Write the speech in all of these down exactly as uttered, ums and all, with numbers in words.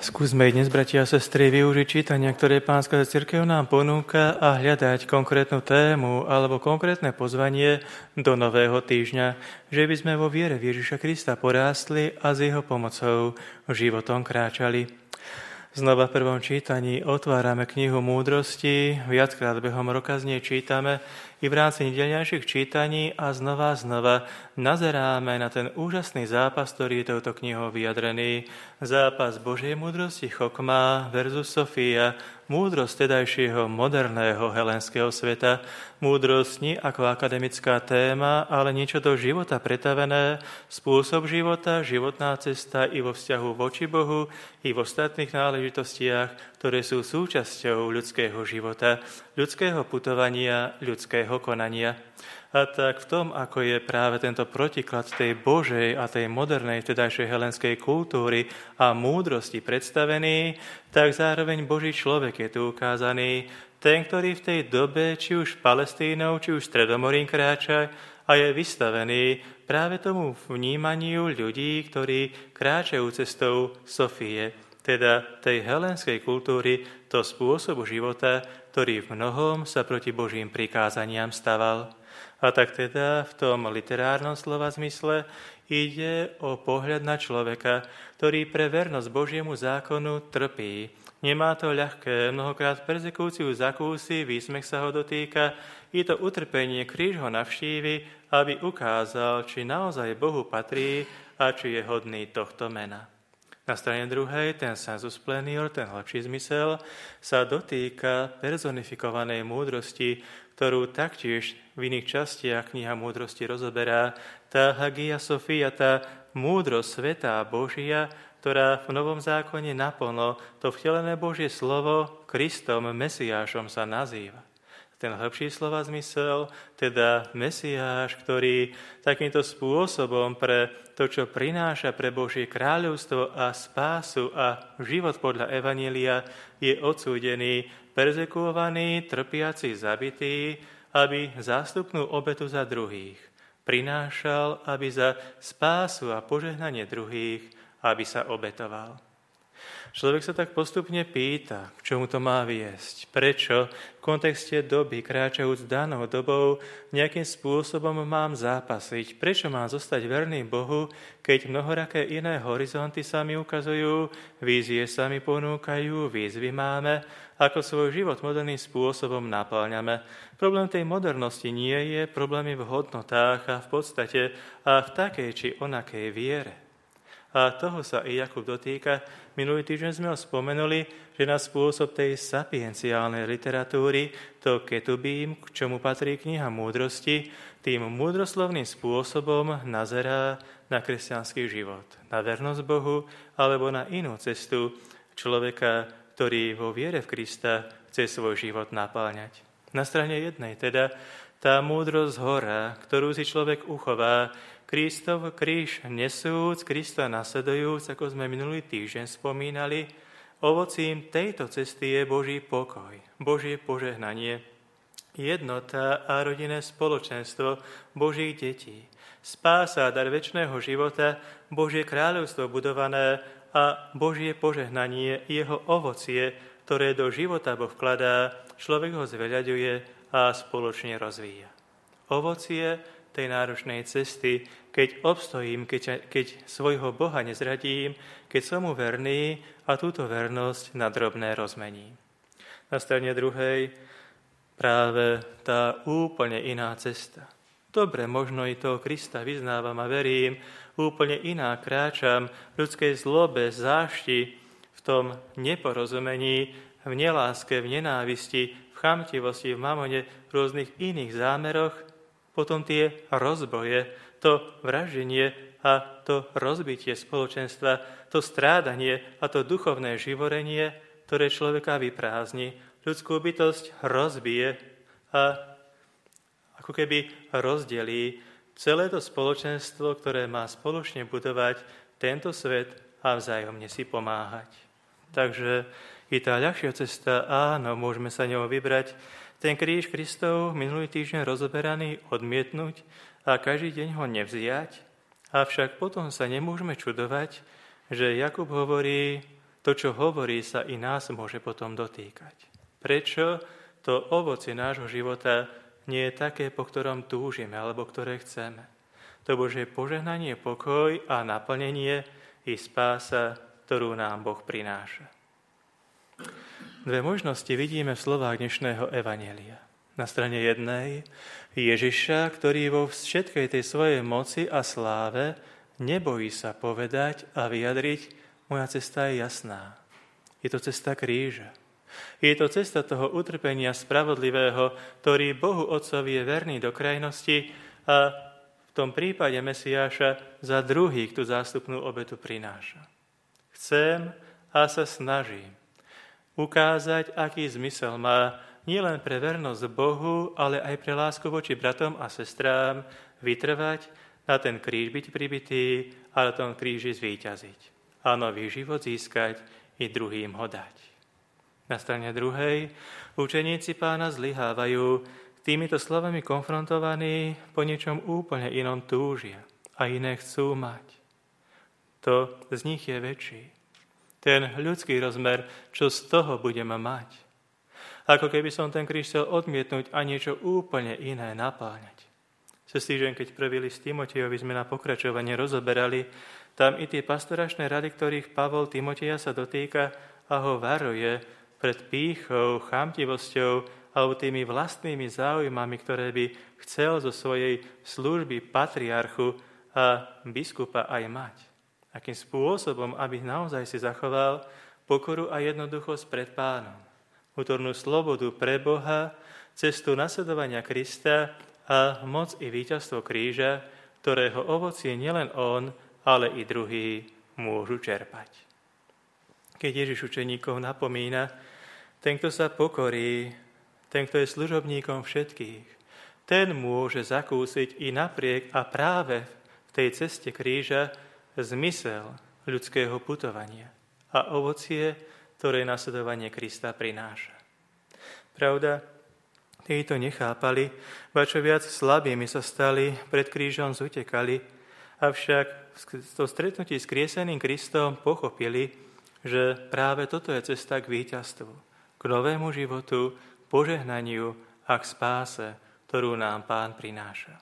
Skúsme dnes, bratia a sestry, využiť čítania, ktoré Pánska cirkev nám ponúka a hľadať konkrétnu tému alebo konkrétne pozvanie do nového týždňa, že by sme vo viere v Ježiša Krista porástli a s jeho pomocou životom kráčali. Znova v prvom čítaní otvárame knihu Múdrosti, viackrát behom roka z nej čítame i v rámci nedeľnejších čítaní a znova znova nazeráme na ten úžasný zápas, ktorý je touto knihou vyjadrený. Zápas Božej múdrosti Chokma versus Sofia, múdrosť tedajšieho moderného helenského sveta, múdrosť nie ako akademická téma, ale niečo do života pretavené, spôsob života, životná cesta i vo vzťahu voči Bohu, i v ostatných náležitostiach, ktoré sú súčasťou ľudského života, ľudského putovania, ľudského konania. A tak v tom, ako je práve tento protiklad tej Božej a tej modernej vtedajšej helenskej kultúry a múdrosti predstavený, tak zároveň Boží človek je tu ukázaný, ten, ktorý v tej dobe, či už Palestínou, či už Stredomorím kráča a je vystavený práve tomu vnímaniu ľudí, ktorí kráčajú cestou Sofie, teda tej helenskej kultúry, to spôsobu života, ktorý v mnohom sa proti Božím prikázaniam staval. A tak teda v tom literárnom slova zmysle ide o pohľad na človeka, ktorý pre vernosť Božiemu zákonu trpí. Nemá to ľahké, mnohokrát perzekúciu zakúsi, výsmech sa ho dotýka, je to utrpenie, kríž ho navštívi, aby ukázal, či naozaj Bohu patrí a či je hodný tohto mena. Na strane druhej ten sensus plenior, ten hlbší zmysel, sa dotýka personifikovanej múdrosti, ktorú taktiež v iných častiach kniha múdrosti rozoberá, tá Hagia Sophia, tá múdrosť svätá Božia, ktorá v Novom zákone naplno to vtelené Božie slovo Kristom, Mesiášom sa nazýva. Ten hĺbší slova zmysel, teda Mesiáš, ktorý takýmto spôsobom pre to, čo prináša pre Božie kráľovstvo a spásu a život podľa Evanjelia, je odsúdený, perzekuovaný, trpiaci, zabitý, aby zástupnú obetu za druhých prinášal, aby za spásu a požehnanie druhých, aby sa obetoval. Človek sa tak postupne pýta, k čomu to má viesť, prečo v kontexte doby, kráčajúc danou dobou, nejakým spôsobom mám zápasiť, prečo mám zostať verný Bohu, keď mnohoraké iné horizonty sa mi ukazujú, vízie sa mi ponúkajú, výzvy máme, ako svoj život moderným spôsobom naplňame. Problém tej modernosti nie je, problémy v hodnotách a v podstate a v takej či onakej viere. A toho sa i Jakub dotýka. Minulý týždeň sme ho spomenuli, že na spôsob tej sapienciálnej literatúry, to ketubím, k čomu patrí kniha múdrosti, tým múdroslovným spôsobom nazerá na kresťanský život, na vernosť Bohu alebo na inú cestu človeka, ktorý vo viere v Krista chce svoj život napáľňať. Na strane jednej teda tá múdrosť hora, ktorú si človek uchová, Kristov kríž nesúc, Krista nasledujúc, ako sme minulý týždeň spomínali, ovocím tejto cesty je Boží pokoj, Božie požehnanie, jednota a rodinné spoločenstvo Božích detí, spása a dar večného života, Božie kráľovstvo budované a Božie požehnanie, jeho ovocie, ktoré do života Boh vkladá, človek ho zveľaďuje a spoločne rozvíja. Ovocie tej náročnej cesty, keď obstojím, keď, keď svojho Boha nezradím, keď som mu verný a túto vernosť na drobné rozmením. Na strane druhej práve tá úplne iná cesta. Dobre, možno i toho Krista vyznávam a verím, úplne iná kráčam v ľudskej zlobe, zášti, v tom neporozumení, v neláske, v nenávisti, v chamtivosti, v mamone, v rôznych iných zámeroch, potom tie rozboje, to vraždenie a to rozbitie spoločenstva, to strádanie a to duchovné živorenie, ktoré človeka vyprázdni, ľudskú bytosť rozbije a ako keby rozdelí celé to spoločenstvo, ktoré má spoločne budovať tento svet a vzájomne si pomáhať. Takže i tá ľahšia cesta, áno, môžeme sa ňou vybrať, ten kríž Kristov minulý týždeň rozoberaný odmietnúť a každý deň ho nevziať, avšak potom sa nemôžeme čudovať, že Jakub hovorí, to, čo hovorí, sa i nás môže potom dotýkať. Prečo to ovocie nášho života nie je také, po ktorom túžime alebo ktoré chceme? To Božie požehnanie, pokoj a naplnenie i spása, ktorú nám Boh prináša. Dve možnosti vidíme v slovách dnešného evanjelia. Na strane jednej Ježiša, ktorý vo všetkej tej svojej moci a sláve nebojí sa povedať a vyjadriť: moja cesta je jasná. Je to cesta kríža. Je to cesta toho utrpenia spravodlivého, ktorý Bohu Otcovi je verný do krajnosti a v tom prípade Mesiáša za druhých tú zástupnú obetu prináša. Chcem a sa snažím ukázať, aký zmysel má nielen pre vernosť Bohu, ale aj pre lásku voči bratom a sestrám vytrvať, na ten kríž byť pribitý a na tom kríži zvíťaziť. A nový život získať i druhým ho dať. Na strane druhej učeníci Pána zlyhávajú, týmito slovami konfrontovaní po niečom úplne inom túžia a iné chcú mať. To z nich je väčší. Ten ľudský rozmer, čo z toho budem mať. Ako keby som ten kríž chcel odmietnúť a niečo úplne iné napáňať. Cez týždeň, keď prvý list Timotejovi sme na pokračovanie rozoberali, tam i tie pastoračné rady, ktorých Pavol Timoteja sa dotýka a ho varuje pred pýchou, chamtivosťou alebo tými vlastnými záujmami, ktoré by chcel zo svojej služby patriarchu a biskupa aj mať. Akým spôsobom, aby naozaj si zachoval pokoru a jednoduchosť pred Pánom. Vnútornú slobodu pre Boha, cestu nasledovania Krista a moc i víťazstvo kríža, ktorého ovocie nielen on, ale i druhí môžu čerpať. Keď Ježiš učeníkov napomína, ten, kto sa pokorí, ten, kto je služobníkom všetkých, ten môže zakúsiť i napriek a práve v tej ceste kríža zmysel ľudského putovania a ovocie, ktoré nasledovanie Krista prináša. Pravda, títo nechápali, ba čo viac slabými sa stali, pred krížom zutekali, avšak v stretnutí s krieseným Kristom pochopili, že práve toto je cesta k víťazstvu, k novému životu, požehnaniu a k spáse, ktorú nám Pán prináša.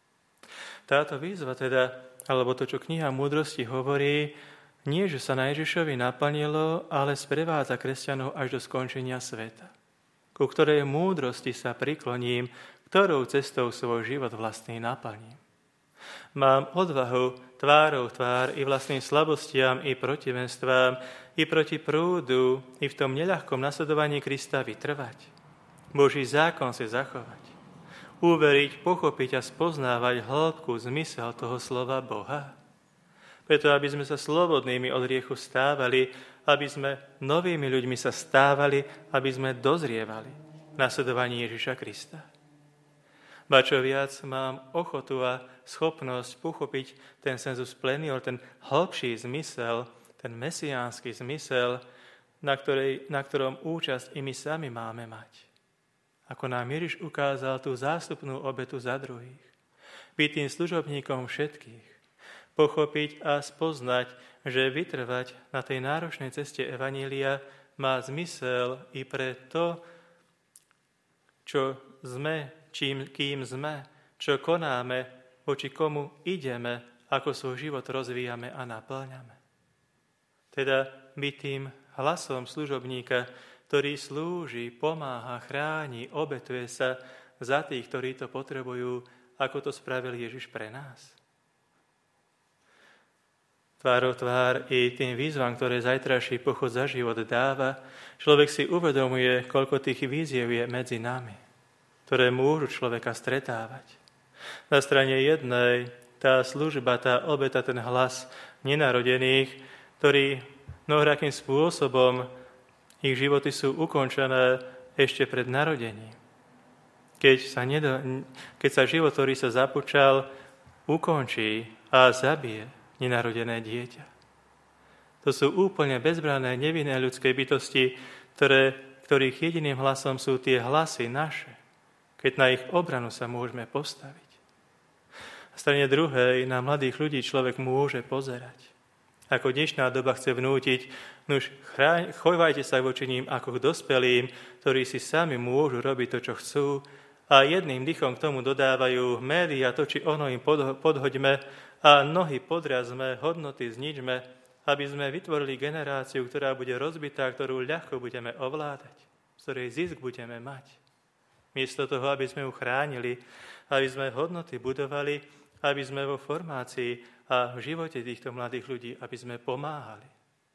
Táto výzva teda, alebo to, čo kniha Múdrosti hovorí, nie, že sa na Ježišovi naplnilo, ale sprevádza kresťanov až do skončenia sveta, ku ktorej múdrosti sa prikloním, ktorou cestou svoj život vlastný naplním. Mám odvahu tvárou tvár i vlastným slabostiam, i protivenstvám, i proti prúdu, i v tom neľahkom nasledovaní Krista vytrvať. Boží zákon si zachovať. Uveriť, pochopiť a spoznávať hĺbku zmysel toho slova Boha. Preto, aby sme sa slobodnými od hriechu stávali, aby sme novými ľuďmi sa stávali, aby sme dozrievali v nasledovaní Ježiša Krista. Ba čo viac, mám ochotu a schopnosť pochopiť ten sensus plenior, ten hĺbší zmysel, ten mesiánsky zmysel, na, ktorej, na ktorom účasť i my sami máme mať. Ako nám Ježiš ukázal tú zástupnú obetu za druhých. Byť tým služobníkom všetkých. Pochopiť a spoznať, že vytrvať na tej náročnej ceste evanília má zmysel i pre to, čo sme, čím, kým sme, čo konáme, voči komu ideme, ako svoj život rozvíjame a naplňame. Teda byť tým hlasom služobníka, ktorý slúži, pomáha, chráni, obetuje sa za tých, ktorí to potrebujú, ako to spravil Ježiš pre nás. Tvárou tvár i tým výzvam, ktoré zajtrajší pochod za život dáva, človek si uvedomuje, koľko tých výziev je medzi nami, ktoré môžu človeka stretávať. Na strane jednej tá služba, tá obeta, ten hlas nenarodených, ktorí mnohorakým spôsobom ich životy sú ukončené ešte pred narodením. Keď sa, nedo, keď sa život, ktorý sa započal, ukončí a zabije nenarodené dieťa. To sú úplne bezbranné, nevinné ľudské bytosti, ktoré, ktorých jediným hlasom sú tie hlasy naše, keď na ich obranu sa môžeme postaviť. Na strane druhej na mladých ľudí človek môže pozerať Ako dnešná doba chce vnútiť, nuž chovajte sa voči ním ako k dospelým, ktorí si sami môžu robiť to, čo chcú, a jedným dychom k tomu dodávajú médiá, to, či ono im podhoďme a nohy podrazme, hodnoty zničme, aby sme vytvorili generáciu, ktorá bude rozbitá, ktorú ľahko budeme ovládať, z ktorej zisk budeme mať. Miesto toho, aby sme ju chránili, aby sme hodnoty budovali, aby sme vo formácii a v živote týchto mladých ľudí, aby sme pomáhali.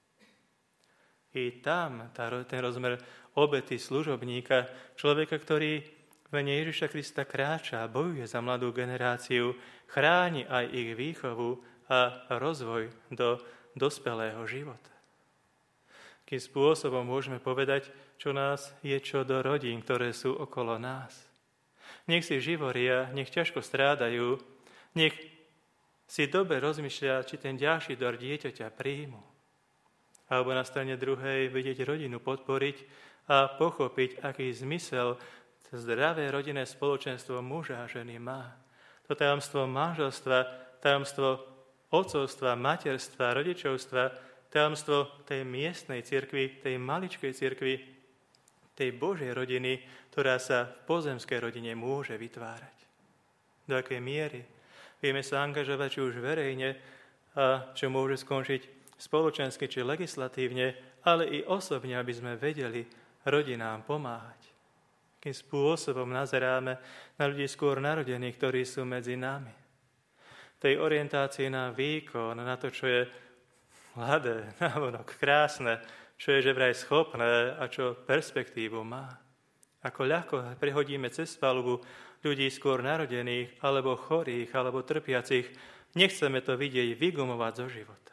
I tam tá, ten rozmer obety služobníka, človeka, ktorý v mene Ježiša Krista kráča a bojuje za mladú generáciu, chráni aj ich výchovu a rozvoj do dospelého života. Akým spôsobom môžeme povedať, čo nás je čo do rodín, ktoré sú okolo nás. Nech si živoria, nech ťažko strádajú, nech si dobre rozmýšľa, či ten ďalší dar dieťaťa príjmu. Alebo na strane druhej vedieť rodinu podporiť a pochopiť, aký zmysel zdravé rodinné spoločenstvo muža a ženy má. To tajomstvo manželstva, tajomstvo otcovstva, materstva, rodičovstva, tajomstvo tej miestnej cirkvi, tej maličkej cirkvi, tej Božej rodiny, ktorá sa v pozemskej rodine môže vytvárať. Do akej miery vieme sa angažovať, či už verejne, a čo môže skončiť spoločensky či legislatívne, ale i osobne, aby sme vedeli rodinám pomáhať. Akým spôsobom nazeráme na ľudí skôr narodených, ktorí sú medzi nami. Tej orientácii na výkon, na to, čo je mladé, návonok, krásne, čo je že vraj schopné a čo perspektívu má. Ako ľahko prehodíme cez palubu ľudí skôr narodených, alebo chorých, alebo trpiacich, nechceme to vidieť vygumovať zo života.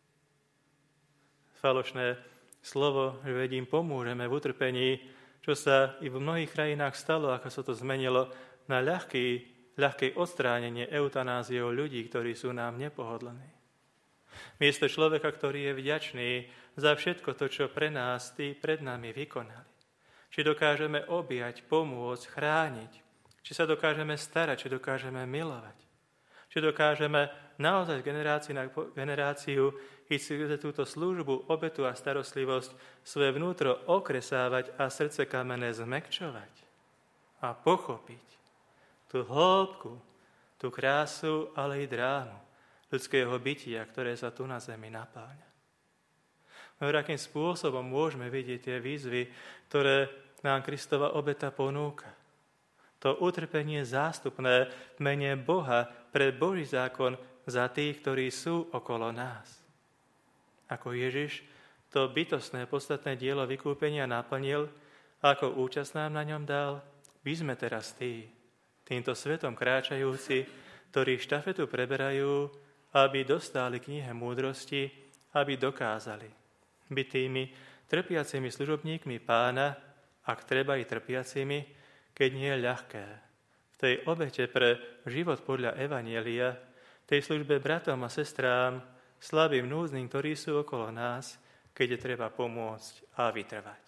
Falošné slovo, že vedím pomôžeme v utrpení, čo sa i v mnohých krajinách stalo, ako sa to zmenilo na ľahký, ľahké odstránenie eutanáziou ľudí, ktorí sú nám nepohodlní. Miesto človeka, ktorý je vďačný za všetko to, čo pre nás tí pred nami vykonali. Či dokážeme objať, pomôcť, chrániť, či sa dokážeme starať, či dokážeme milovať, či dokážeme naozaj z generácie na generáciu ísť za túto službu, obetu a starostlivosť svoje vnútro okresávať a srdce kamenné zmäkčovať a pochopiť tú hĺbku, tú krásu, ale i drámu ľudského bytia, ktoré sa tu na zemi napáľa. No, akým spôsobom môžeme vidieť tie výzvy, ktoré nám Kristova obeta ponúka. To utrpenie zástupné v mene Boha pre Boží zákon za tých, ktorí sú okolo nás. Ako Ježiš to bytostné podstatné dielo vykúpenia naplnil, ako účasť nám na ňom dal, my sme teraz tí, týmto svetom kráčajúci, ktorí štafetu preberajú, aby dostali knihe múdrosti, aby dokázali byť tými trpiacimi služobníkmi Pána, ak treba i trpiacimi, keď nie je ľahké. V tej obete pre život podľa Evanjelia, tej službe bratom a sestrám, slabým, núdznym, ktorí sú okolo nás, keď je treba pomôcť a vytrvať.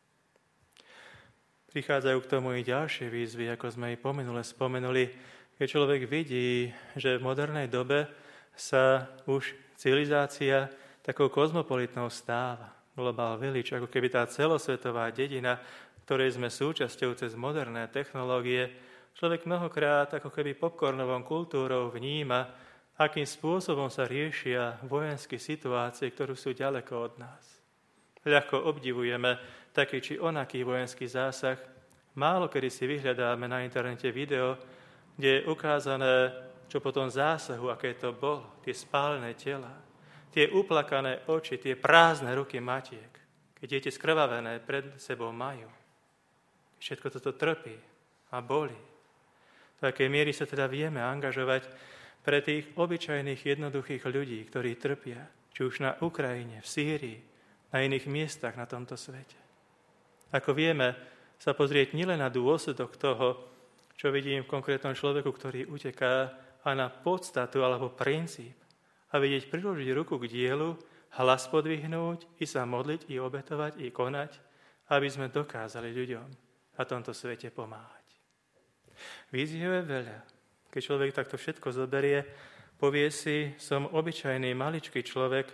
Prichádzajú k tomu i ďalšie výzvy, ako sme i pomenule spomenuli, keď človek vidí, že v modernej dobe sa už civilizácia takou kozmopolitnou stáva. Global village, ako keby tá celosvetová dedina, ktorej sme súčasťou cez moderné technológie, človek mnohokrát ako keby popcornovou kultúrou vníma, akým spôsobom sa riešia vojenské situácie, ktoré sú ďaleko od nás. Ľahko obdivujeme taký či onaký vojenský zásah. Málo kedy si vyhľadáme na internete video, kde je ukázané, čo po tom zásahu, aké to bolo, tie spálené tela, tie uplakané oči, tie prázdne ruky matiek, keď deti skrvavené pred sebou majú. Všetko toto trpí a bolí. V takej miery sa teda vieme angažovať pre tých obyčajných, jednoduchých ľudí, ktorí trpia, či už na Ukrajine, v Sýrii, na iných miestach na tomto svete. Ako vieme sa pozrieť nielen na dôsledok toho, čo vidím v konkrétnom človeku, ktorý uteká, a na podstatu alebo princíp, a vidieť priložiť ruku k dielu, hlas podvihnúť, i sa modliť, i obetovať, i konať, aby sme dokázali ľuďom na tomto svete pomáhať. Víziev je veľa. Keď človek takto všetko zoberie, povie si, som obyčajný maličký človek,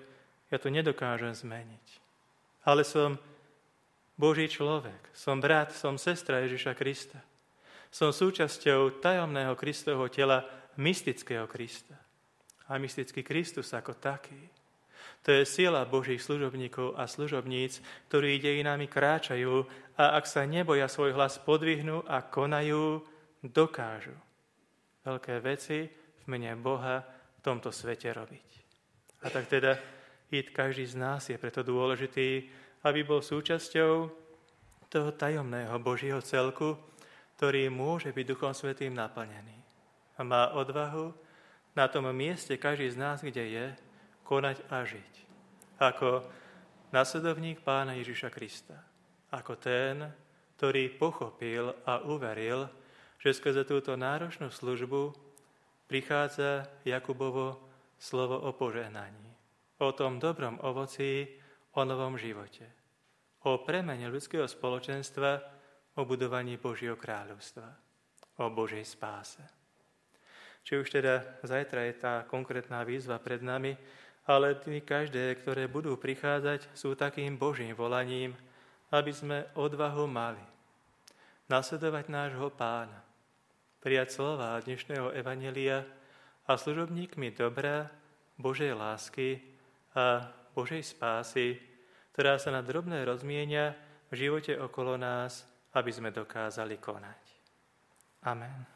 Ja to nedokážem zmeniť. Ale som Boží človek, som brat, som sestra Ježiša Krista. Som súčasťou tajomného Kristovho tela, mystického Krista. A mystický Kristus ako taký. To je sila Božích služobníkov a služobníc, ktorí dejinami kráčajú a ak sa neboja svoj hlas podvihnú a konajú, dokážu veľké veci v mene Boha v tomto svete robiť. A tak teda i každý z nás je preto dôležitý, aby bol súčasťou toho tajomného Božieho celku, ktorý môže byť Duchom Svätým naplnený. A má odvahu na tom mieste každý z nás, kde je, konať a žiť. Ako nasledovník Pána Ježiša Krista. Ako ten, ktorý pochopil a uveril, že skrze túto náročnú službu prichádza Jakubovo slovo o požehnaní, o tom dobrom ovoci, o novom živote, o premene ľudského spoločenstva, o budovaní Božieho kráľovstva, o Božej spáse. Či už teda zajtra je tá konkrétna výzva pred nami, ale tí každé, ktoré budú prichádzať, sú takým Božím volaním, aby sme odvahu mali nasledovať nášho Pána, prijať slova dnešného evanjelia a služobníkmi dobra, Božej lásky a Božej spásy, ktorá sa na drobné rozmienia v živote okolo nás, aby sme dokázali konať. Amen.